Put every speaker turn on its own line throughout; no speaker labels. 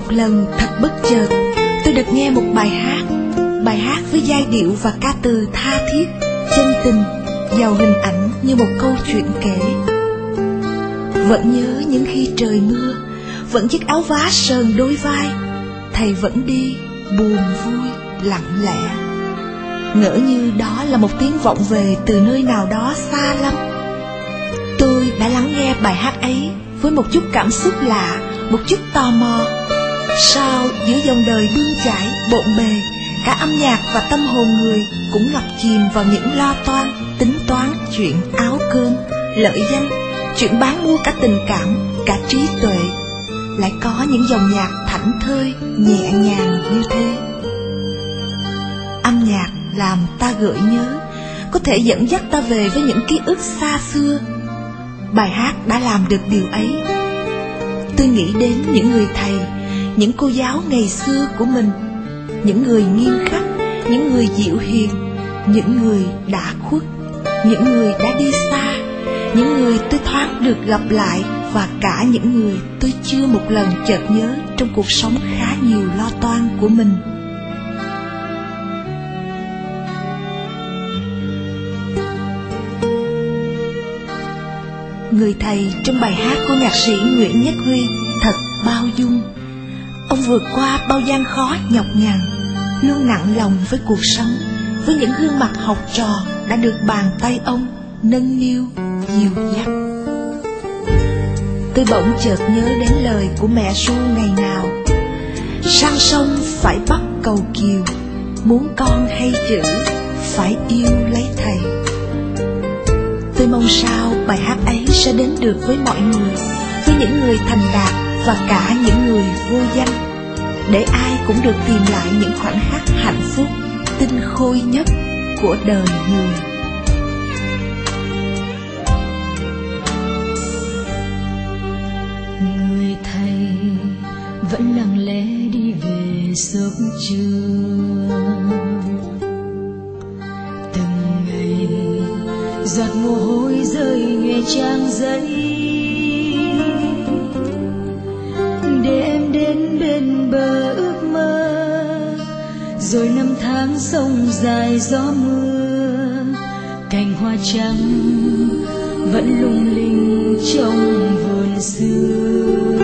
Một lần thật bất chợt, tôi được nghe một bài hát với giai điệu và ca từ tha thiết, chân tình, giàu hình ảnh như một câu chuyện kể. Vẫn nhớ những khi trời mưa, vẫn chiếc áo vá sờn đôi vai, thầy vẫn đi buồn vui lặng lẽ. Ngỡ như đó là một tiếng vọng về từ nơi nào đó xa lắm. Tôi đã lắng nghe bài hát ấy với một chút cảm xúc lạ, một chút tò mò. Sao giữa dòng đời bươn chải bộn bề, cả âm nhạc và tâm hồn người cũng ngập chìm vào những lo toan, tính toán chuyện áo cơm, lợi danh, chuyện bán mua cả tình cảm, cả trí tuệ, lại có những dòng nhạc thảnh thơi, nhẹ nhàng như thế. Âm nhạc làm ta gợi nhớ, có thể dẫn dắt ta về với những ký ức xa xưa. Bài hát đã làm được điều ấy. Tôi nghĩ đến những người thầy, những cô giáo ngày xưa của mình, những người nghiêm khắc, những người dịu hiền, những người đã khuất, những người đã đi xa, những người tôi thoáng được gặp lại, và cả những người tôi chưa một lần chợt nhớ trong cuộc sống khá nhiều lo toan của mình. Người thầy trong bài hát của nhạc sĩ Nguyễn Nhất Huy thật bao dung. Ông vượt qua bao gian khó nhọc nhằn, luôn nặng lòng với cuộc sống, với những gương mặt học trò đã được bàn tay ông nâng niu dìu dắt. Tôi bỗng chợt nhớ đến lời của mẹ ru ngày nào: sang sông phải bắt cầu kiều, muốn con hay chữ phải yêu lấy thầy. Tôi mong sao bài hát ấy sẽ đến được với mọi người, với những người thành đạt và cả những người vô danh, để ai cũng được tìm lại những khoảnh khắc hạnh phúc tinh khôi nhất của đời người.
Người thầy vẫn lặng lẽ đi về sớm trưa, từng ngày giọt mồ hôi rơi nhòe trang giấy, để em đến bên bờ ước mơ. Rồi năm tháng sông dài gió mưa, cành hoa trắng vẫn lung linh trong vườn xưa.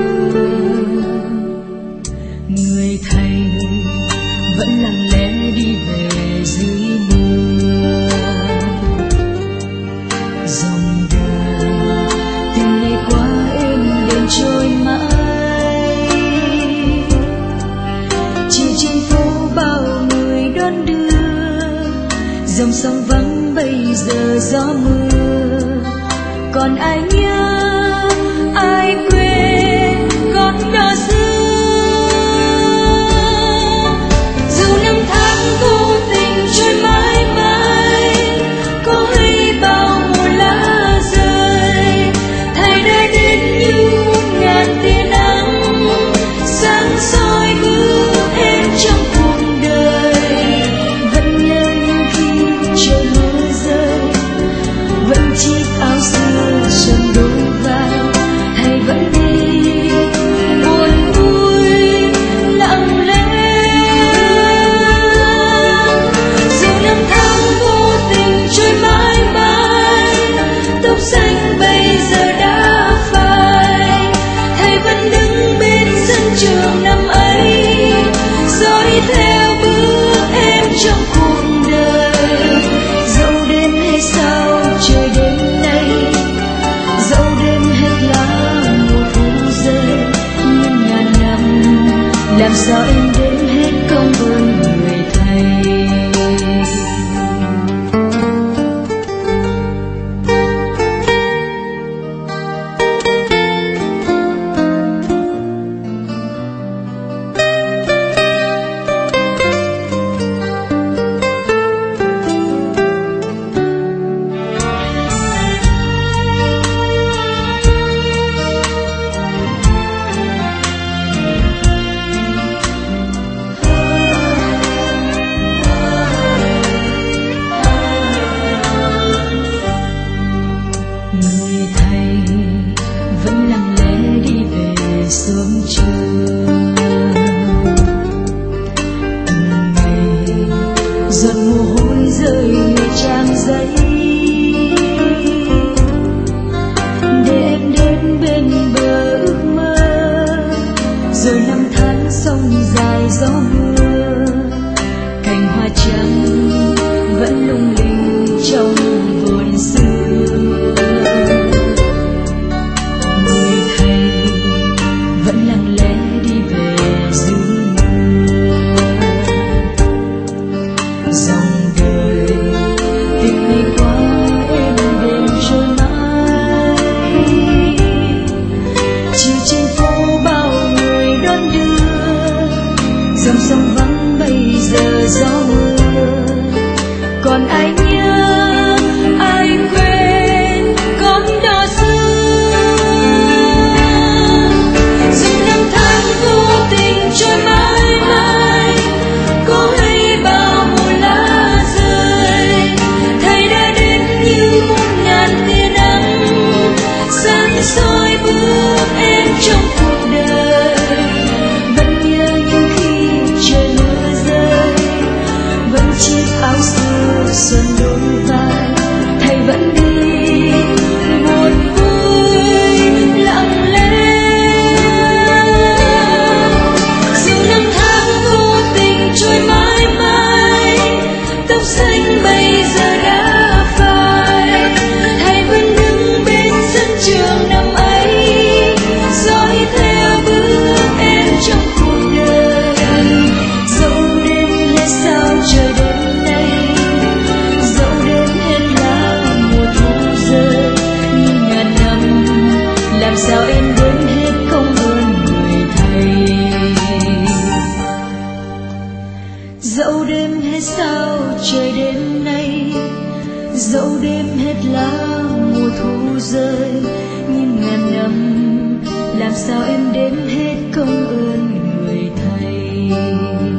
Người thầy vẫn lặng lẽ đi về dưới mưa, dòng đời từng ngày qua êm đềm trôi mãi. Chiều trên phố bao người đón đưa, dòng sông vắng bây giờ gió mưa. Còn ai nhớ, ai quên gót đò xưa. Dù năm tháng vô tình trôi mãi mãi, có hay bao mùa lá rơi, thầy đã đến như ngàn tia nắng, sáng soi bước em trong cuộc đời. Vẫn nhớ những khi trời mưa rơi, vẫn chiếc áo xưa trần đôi vai, thầy vẫn đi buồn vui lặng lẽ. Dù năm tháng vô tình trôi mãi mãi, tóc xanh bây giờ đã phai, thầy vẫn đứng bên sân trường năm ấy, dõi theo bước em trong cuộc đời. Dẫu đêm hay sao trời đêm nay, dẫu đêm hết lá mùa thu rơi, nhưng ngàn năm làm sao em đếm hết công ơn người thầy. Người thầy vẫn lặng lẽ đi về sớm trưa, dẫu đêm hết lá mùa thu rơi, nhưng ngàn năm làm sao em đếm hết công ơn người thầy.